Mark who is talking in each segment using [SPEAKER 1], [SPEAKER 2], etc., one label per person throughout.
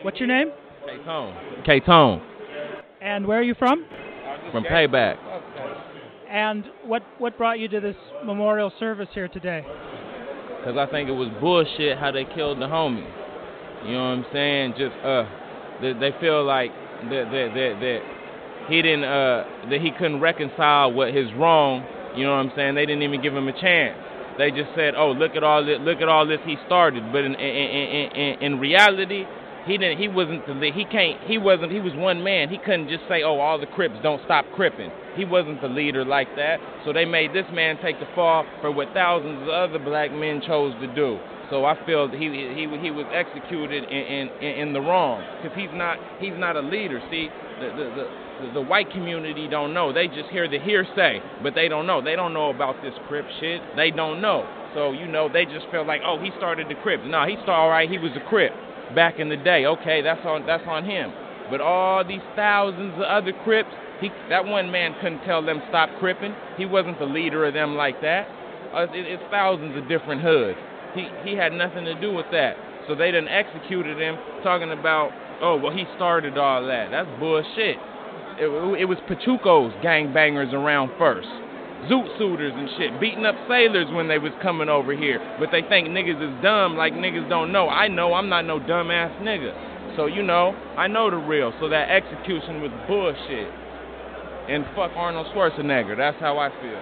[SPEAKER 1] What's your name?
[SPEAKER 2] K-Tone. K-Tone.
[SPEAKER 1] And where are you from?
[SPEAKER 2] From Payback.
[SPEAKER 1] And what brought you to this memorial service here today?
[SPEAKER 2] Because I think it was bullshit how they killed the homie. You know what I'm saying? Just, they feel like that he didn't, that he couldn't reconcile what his wrong. You know what I'm saying? They didn't even give him a chance. They just said, "Oh, look at all this he started." But in reality, he wasn't he was one man. He couldn't just say, "Oh, all the Crips don't stop cripping." He wasn't the leader like that. So they made this man take the fall for what thousands of other black men chose to do. So I feel that he was executed in the wrong, because he's not a leader. See, the white community don't know. They just hear the hearsay, but they don't know. They don't know about this Crip shit. They don't know. So they just feel like, oh, he started the Crips. No, all right. He was a Crip back in the day. Okay, that's on him. But all these thousands of other Crips, that one man couldn't tell them stop cripping. He wasn't the leader of them like that. It's thousands of different hoods. He had nothing to do with that. So they done executed him, talking about, oh, well, he started all that. That's bullshit. It was Pachuco's gangbangers around first. Zoot suiters and shit, beating up sailors when they was coming over here. But they think niggas is dumb, like niggas don't know. I know I'm not no dumbass nigga. So, I know the real. So that execution was bullshit. And fuck Arnold Schwarzenegger. That's how I feel.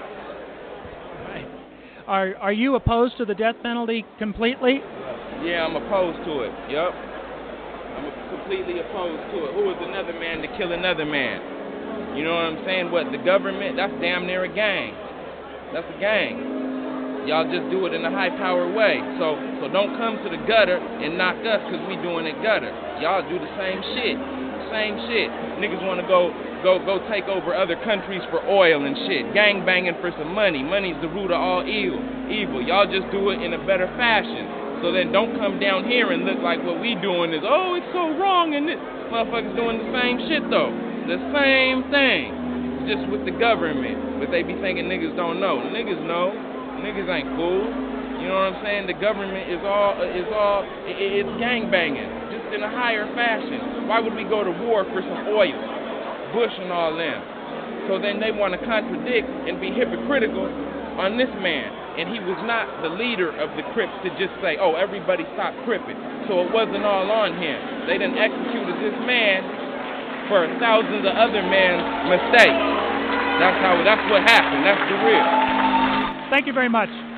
[SPEAKER 1] Are you opposed to the death penalty completely?
[SPEAKER 2] Yeah, I'm opposed to it. Yup. I'm completely opposed to it. Who is another man to kill another man? You know what I'm saying? What, the government? That's damn near a gang. That's a gang. Y'all just do it in a high-powered way. So don't come to the gutter and knock us because we doing it gutter. Y'all do the same shit. Same shit. Niggas want to go take over other countries for oil and shit. Gang banging for some money. Money's the root of all evil. Y'all just do it in a better fashion. So then don't come down here and look like what we doing is, oh, it's so wrong, and this motherfuckers doing the same shit though. The same thing. Just with the government. But they be thinking niggas don't know. Niggas know. Niggas ain't fools. You know what I'm saying? The government it's gang banging. Just in a higher fashion. Why would we go to war for some oil? Bush and all them. So then they want to contradict and be hypocritical on this man. And he was not the leader of the Crips to just say, oh, everybody stop cripping. So it wasn't all on him. They done executed this man for thousands of other men's mistakes. That's what happened. That's the real.
[SPEAKER 1] Thank you very much.